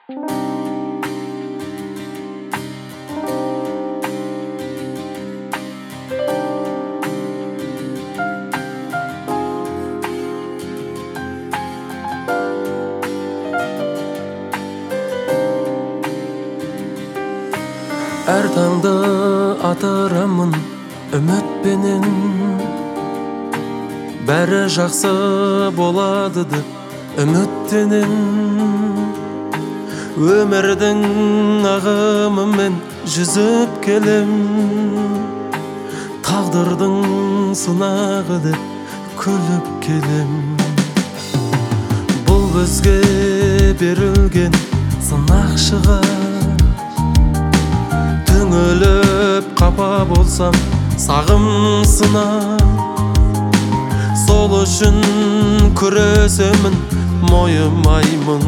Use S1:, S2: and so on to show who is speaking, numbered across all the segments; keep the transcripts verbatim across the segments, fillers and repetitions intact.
S1: Әр таңды атырамын үмітпенен, бәрі жақсы болады деп үміттенен. Өмірдің ағымымен жүзіп келем, тағдырдың сынағы деп күліп келем. Бұл бізге берілген сынақ шығар, түңіліп қапа болсам сағым сынар. Сол үшін күресемін, мойымаймын.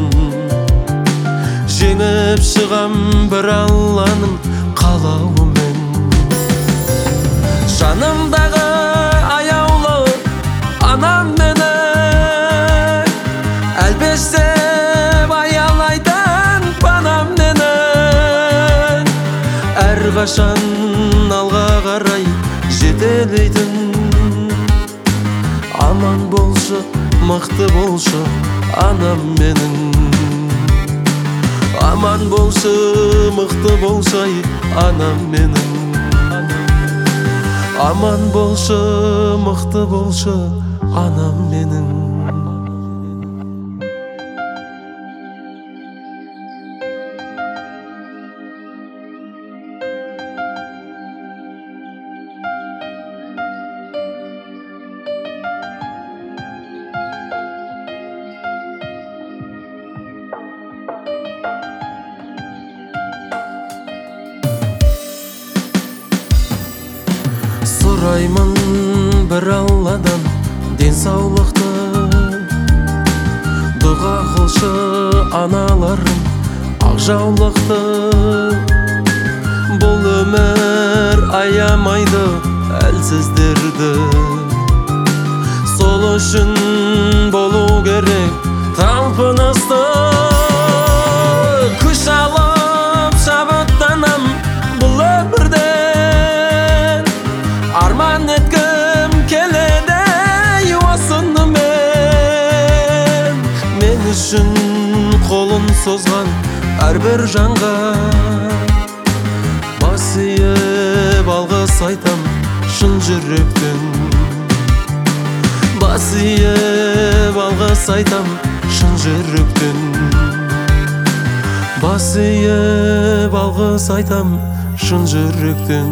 S1: Жеңіп шығам бір Алланың қалауымен. Жанымдағы аяулы анам мені әлбештеп аялайтын панам мені. Әрқашан алға қарай жетелейтін. Аман болшы, мықты болшы анам менің. Аман болшы, мықты болшы анам менің. Аман болшы, мықты болшы анам менің. Сұраймын бір Алладан денсаулықты, дұға қылшы аналарым ақ жаулықты. Бұл өмір аямайды әлсіздерді, сол үшін болу керек талпынысты. Күш алып шабыттанам бұл өмірде, арман еткім келеді осыны мен. Мен үшін қолын созған әрбір жанға бас иіп алғыс айтам шын жүректен. Бас иіп алғыс айтам шын жүректен. Бас иіп алғыс айтам шын жүректен.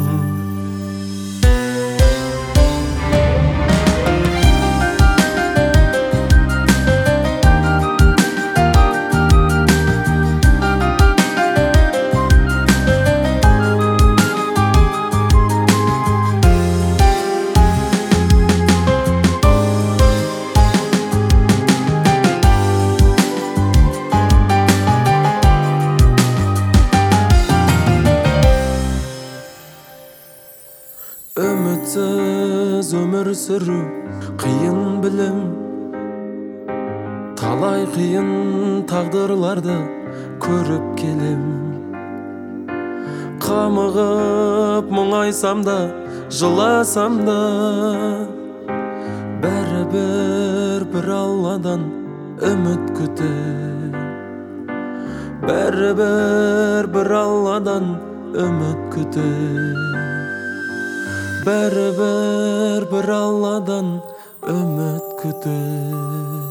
S1: Үмітсіз өмір сүру қиын білем, талай қиын тағдырларды көріп келем. Қамығып мұңайсам да, жыласам да, бәрібір бір Алладан үміт күтем. Бәрібір бір Алладан үміт күтем. Бәрібір бір Алладан үміт күтем.